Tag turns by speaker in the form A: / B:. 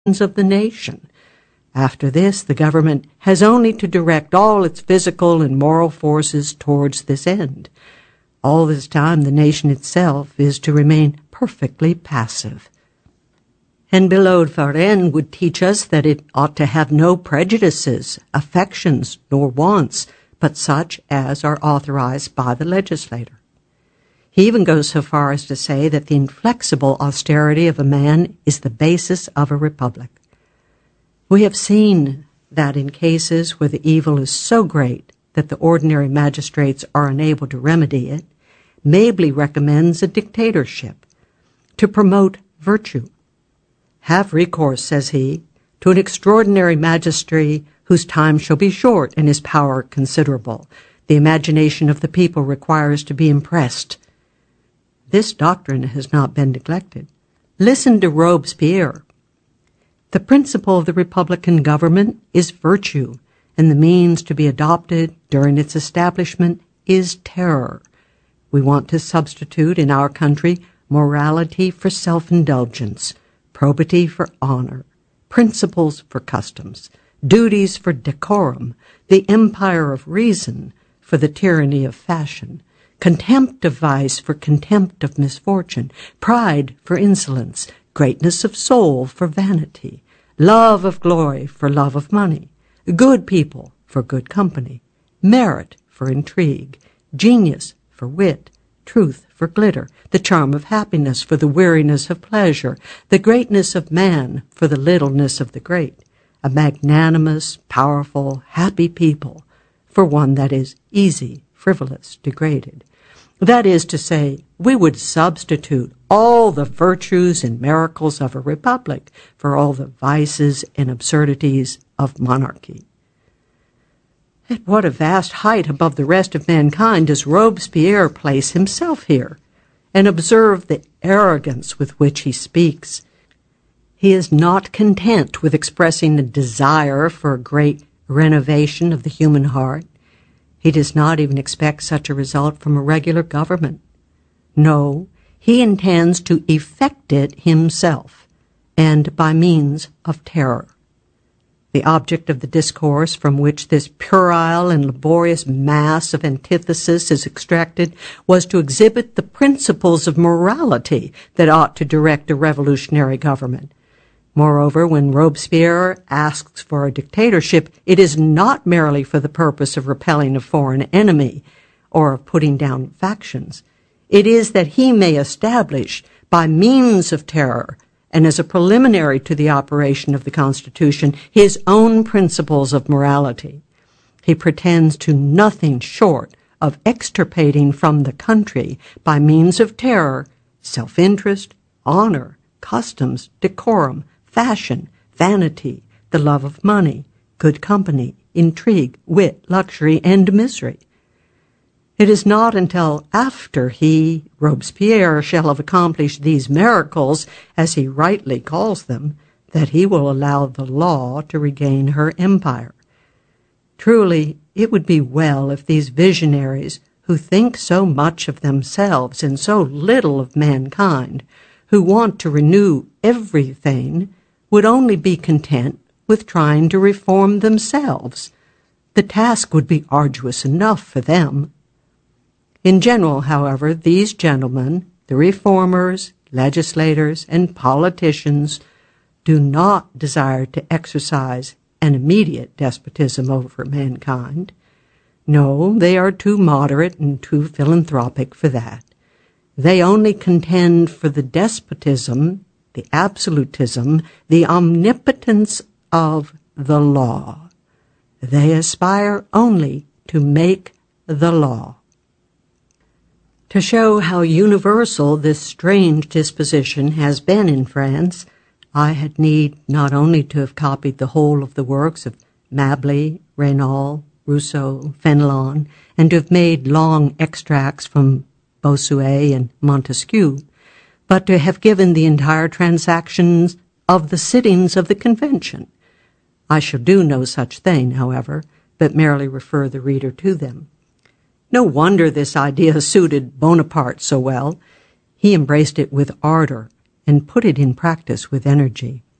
A: of the nation. After this, the government has only to direct all its physical and moral forces towards this end. All this time, the nation itself is to remain perfectly passive. And Billaud Varennes would teach us that it ought to have no prejudices, affections, nor wants, but such as are authorized by the legislator. He even goes so far as to say that the inflexible austerity of a man is the basis of a republic. We have seen that in cases where the evil is so great that the ordinary magistrates are unable to remedy it, Mabley recommends a dictatorship to promote virtue. Have recourse, says he, to an extraordinary magistracy whose time shall be short and his power considerable. The imagination of the people requires to be impressed. This doctrine has not been neglected. Listen to Robespierre. The principle of the republican government is virtue, and the means to be adopted during its establishment is terror. We want to substitute in our country morality for self-indulgence, probity for honor, principles for customs, duties for decorum, the empire of reason for the tyranny of fashion, contempt of vice for contempt of misfortune, pride for insolence, greatness of soul for vanity, love of glory for love of money, good people for good company, merit for intrigue, genius for wit, truth for glitter, the charm of happiness for the weariness of pleasure, the greatness of man for the littleness of the great, a magnanimous, powerful, happy people for one that is easy, frivolous, degraded. That is to say, we would substitute all the virtues and miracles of a republic for all the vices and absurdities of monarchy. At what a vast height above the rest of mankind does Robespierre place himself here, and observe the arrogance with which he speaks. He is not content with expressing a desire for a great renovation of the human heart. He does not even expect such a result from a regular government. No, he intends to effect it himself, and by means of terror. The object of the discourse from which this puerile and laborious mass of antithesis is extracted was to exhibit the principles of morality that ought to direct a revolutionary government. Moreover, when Robespierre asks for a dictatorship, it is not merely for the purpose of repelling a foreign enemy or of putting down factions. It is that he may establish, by means of terror, and as a preliminary to the operation of the Constitution, his own principles of morality. He pretends to nothing short of extirpating from the country, by means of terror, self-interest, honor, customs, decorum, fashion, vanity, the love of money, good company, intrigue, wit, luxury, and misery. It is not until after he, Robespierre, shall have accomplished these miracles, as he rightly calls them, that he will allow the law to regain her empire. Truly, it would be well if these visionaries, who think so much of themselves and so little of mankind, who want to renew everything, would only be content with trying to reform themselves. The task would be arduous enough for them. In general, however, these gentlemen, the reformers, legislators, and politicians, do not desire to exercise an immediate despotism over mankind. No, they are too moderate and too philanthropic for that. They only contend for the despotism, the absolutism, the omnipotence of the law. They aspire only to make the law. To show how universal this strange disposition has been in France, I had need not only to have copied the whole of the works of Mabley, Raynal, Rousseau, Fenelon, and to have made long extracts from Bossuet and Montesquieu, but to have given the entire transactions of the sittings of the Convention. I shall do no such thing, however, but merely refer the reader to them. No wonder this idea suited Bonaparte so well. He embraced it with ardor and put it in practice with energy.